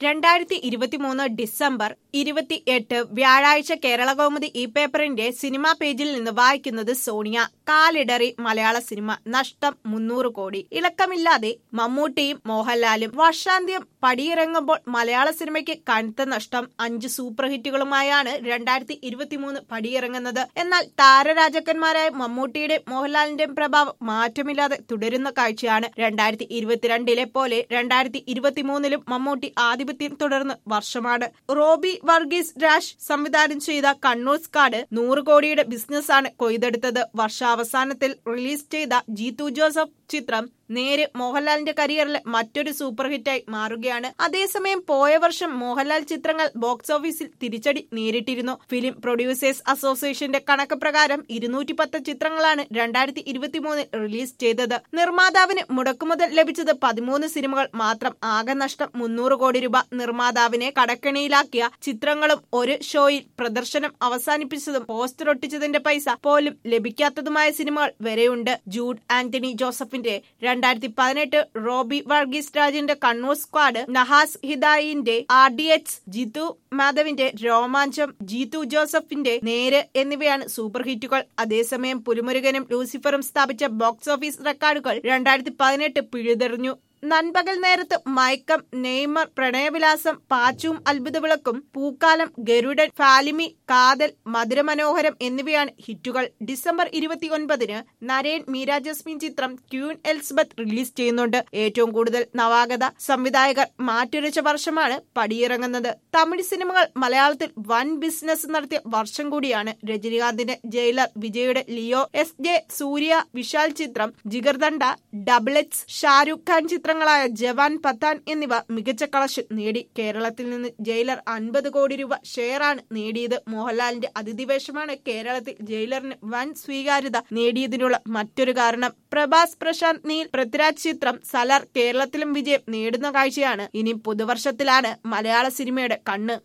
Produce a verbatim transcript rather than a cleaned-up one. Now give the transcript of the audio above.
രണ്ടായിരത്തി ഇരുപത്തിമൂന്ന് ഡിസംബർ ഇരുപത്തി എട്ട് വ്യാഴാഴ്ച കേരളകൗമുദി ഈ പേപ്പറിന്റെ സിനിമാ പേജിൽ നിന്ന് വായിക്കുന്നത് സോണിയ. കാലിടറി മലയാള സിനിമ, നഷ്ടം മുന്നൂറ് കോടി. ഇളക്കമില്ലാതെ മമ്മൂട്ടിയും മോഹൻലാലും. വർഷാന്ത്യം പടിയിറങ്ങുമ്പോൾ മലയാള സിനിമയ്ക്ക് കനത്ത നഷ്ടം. അഞ്ച് സൂപ്പർ ഹിറ്റുകളുമായാണ് രണ്ടായിരത്തി ഇരുപത്തിമൂന്ന് പടിയിറങ്ങുന്നത്. എന്നാൽ താരരാജാക്കന്മാരായ മമ്മൂട്ടിയുടെയും മോഹൻലാലിന്റെയും പ്രഭാവം മാറ്റമില്ലാതെ തുടരുന്ന കാഴ്ചയാണ്. രണ്ടായിരത്തി ഇരുപത്തിരണ്ടിലെ പോലെ രണ്ടായിരത്തി ഇരുപത്തിമൂന്നിലും മമ്മൂട്ടി ആധിപത്യം തുടർന്ന് വർഷമാണ്. റോബി വർഗീസ് രാജ് സംവിധാനം ചെയ്ത കണ്ണൂർ സ്ക്വാഡ് നൂറ് കോടിയുടെ ബിസിനസ്സാണ് കൊയ്തെടുത്തത്. വർഷാവസാനത്തിൽ റിലീസ് ചെയ്ത ജീത്തു ജോസഫ് ചിത്രം നേര് മോഹൻലാലിന്റെ കരിയറിലെ മറ്റൊരു സൂപ്പർ ഹിറ്റായി മാറുകയാണ്. അതേസമയം പോയ വർഷം മോഹൻലാൽ ചിത്രങ്ങൾ ബോക്സ് ഓഫീസിൽ തിരിച്ചടി നേരിട്ടിരുന്നു. ഫിലിം പ്രൊഡ്യൂസേഴ്സ് അസോസിയേഷന്റെ കണക്ക് പ്രകാരം ഇരുന്നൂറ്റി പത്ത് ചിത്രങ്ങളാണ് രണ്ടായിരത്തി ഇരുപത്തിമൂന്നിൽ റിലീസ് ചെയ്തത്. നിർമ്മാതാവിന് മുടക്കുമുതൽ ലഭിച്ചത് പതിമൂന്ന് സിനിമകൾ മാത്രം. ആകെ നഷ്ടം മുന്നൂറ് കോടി രൂപ. നിർമ്മാതാവിനെ കടക്കെണിയിലാക്കിയ ചിത്രങ്ങളും ഒരു ഷോയിൽ പ്രദർശനം അവസാനിപ്പിച്ചതും പോസ്റ്റർ ഒട്ടിച്ചതിന്റെ പൈസ പോലും ലഭിക്കാത്തതുമായ സിനിമകൾ വരെയുണ്ട്. ജൂഡ് ആന്റണി ജോസഫിന്റെ രണ്ടായിരത്തി പതിനെട്ട്, റോബി വർഗീസ് രാജിന്റെ കണ്ണൂർ സ്ക്വാഡ്, നഹാസ് ഹിദായിന്റെ ആർ ഡി എക്സ്, ജിത്തു മാധവിന്റെ രോമാഞ്ചം, ജീത്തു ജോസഫിന്റെ നേര് എന്നിവയാണ് സൂപ്പർ ഹിറ്റുകൾ. അതേസമയം പുലിമുരുകനും ലൂസിഫറും സ്ഥാപിച്ച ബോക്സ് ഓഫീസ് റെക്കോർഡുകൾ രണ്ടായിരത്തി പതിനെട്ട് പിഴുതെറിഞ്ഞു. നൻപകൽ നേരത്ത്, മയക്കം, നെയ്മർ, പ്രണയവിലാസം, പാച്ചും അത്ഭുതവിളക്കും, പൂക്കാലം, ഗരുഡൻ, ഫാലിമി, കാതൽ, മധുരമനോഹരം എന്നിവയാണ് ഹിറ്റുകൾ. ഡിസംബർ ഇരുപത്തി ഒൻപതിന് നരേൻ മീര ജസ്മിൻ ചിത്രം ക്യൂൻ എലിസബത്ത് റിലീസ് ചെയ്യുന്നുണ്ട്. ഏറ്റവും കൂടുതൽ നവാഗത സംവിധായകർ മാറ്റുരച്ച വർഷമാണ് പടിയിറങ്ങുന്നത്. തമിഴ് സിനിമകൾ മലയാളത്തിൽ വൻ ബിസിനസ് നടത്തിയ വർഷം കൂടിയാണ്. രജനികാന്തിന്റെ ജയിലർ, വിജയുടെ Leo, S J Suryah Vishal ചിത്രം ജിഗർദണ്ഡ, ഡബിൾ എക്സ്, ഷാരൂഖ് ഖാൻ ചിത്രം ങ്ങളായ ജവാൻ, പത്താൻ എന്നിവ മികച്ച കളക്ഷൻ നേടി. കേരളത്തിൽ നിന്ന് ജയിലർ അൻപത് കോടി രൂപ ഷെയറാണ് നേടിയത്. മോഹൻലാലിന്റെ അതിഥിവേഷമാണ് കേരളത്തിൽ ജയിലറിന് വൻ സ്വീകാര്യത നേടിയതിനുള്ള മറ്റൊരു കാരണം. പ്രഭാസ്, പ്രശാന്ത് നീൽ, പൃഥ്വിരാജ് ചിത്രം സലാർ കേരളത്തിലും വിജയം നേടുന്ന കാഴ്ചയാണ്. ഇനി പുതുവർഷത്തിലാണ് മലയാള സിനിമയുടെ കണ്ണ്.